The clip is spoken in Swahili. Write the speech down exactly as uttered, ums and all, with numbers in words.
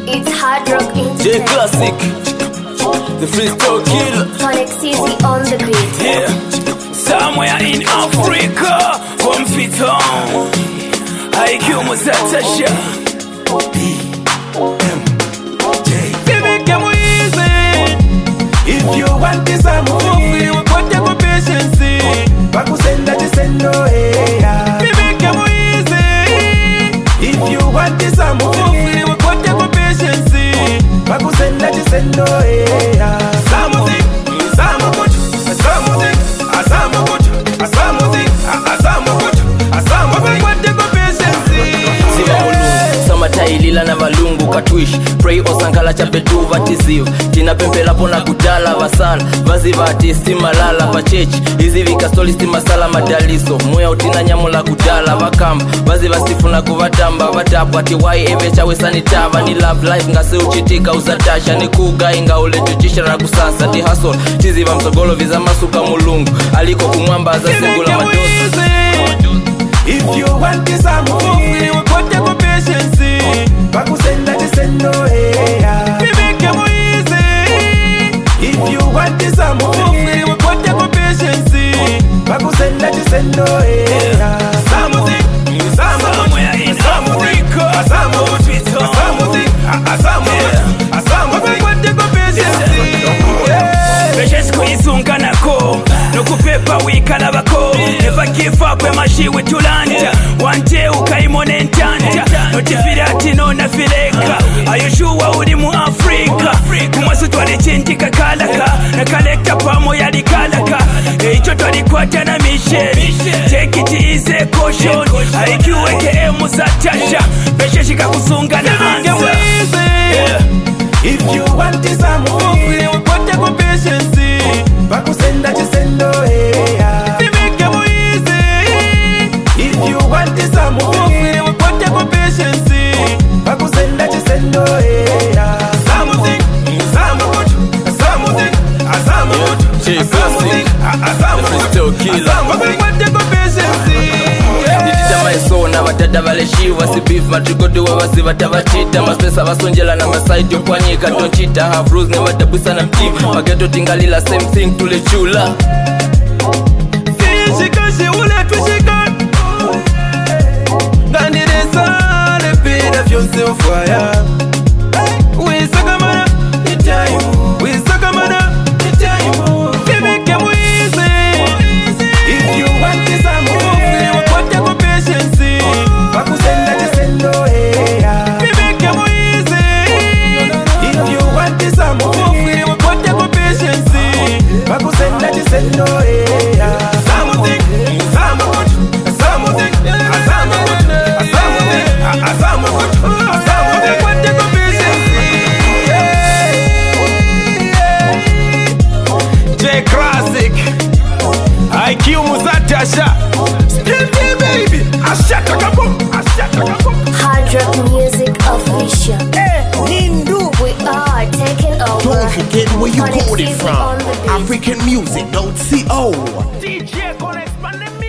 It's hard rock in J Classic, the freestyle killer. Onyx Easy on the beat. Yeah, somewhere in Africa, from Fiton, I Q Muzatasha. If you want this, I'm moving. We got the patience. Bakusenda chisendo eya. If you want this, I'm moving. We got the patience. Bakusenda chisendo eya. Something, something, something, something, something, something. What the patience? Siva mulungu, samatailila na valungu katwish. Pray osankala chapetu vatiziv. Tina pempela pona kudala vasala. Vazi vati stima lala pachechi. Hizi vika stoli stima sala madaliso. Muya utina nyamula kudala vakamba. Vazi vasifuna kuvatamba vatapu ati wai evecha wesanitava. Ni love life ngase uchitika uzatasha. Ni kuga inga ule chuchisha na kusasa. Ti hustle, tizi va msogolo viza masuka mulungu. Aliko kumwamba za singula madosi. If you want this, I'm moving. We got the patience. Bakusenda chisendo eya. If you want this, I'm moving. We got the patience. Bakusenda chisendo eya. Something, something, something, something, Kuizunganako nokupepa wikalabako never give up emashiwe tulanja wanje ukaimone ntanja notifirati nona fileka ayoshuwa uli mu Afrika kumwasu twalichintika kalaka nakalekta pamo yalikalaka eicho twalikwata na Michelle take it easy caution aikiweke emu zatasha pesheshika kusungana anza. If you want this, I'm moving. We got the patience. Bakusenda chisendo eya. If you want this, I'm moving. We got the patience. Bakusenda chisendo eya. Something, something, something, something. J Classic, the freestyle killer. So na vatata valeshiva si beef matrikotiwa vasi vatavachita maspesa vasonjela na masaiti okwanyika tonchita half rules ne vatabusa na mtima wageto tingalila same thing tulechula Shikashi ule tushika Gandiresa le pida fyonse ufaya Wisakamana itayu Wisakamana itayu Kibike mwizi If you want this I'm moving Wakote kwa patience Bakusenda chisendo eya Kibike mwizi If you want this I'm moving Wakote kwa patience Bakusenda chisendo eya Something, something, something, J Classic, I Q Muzatasha, Spinty baby, Ashata kaboom, Ashata kaboom. Hard rock music official. We are taking over. Don't forget where you Onyx got it Easy from. on the beat. African music dot co. D J Connect.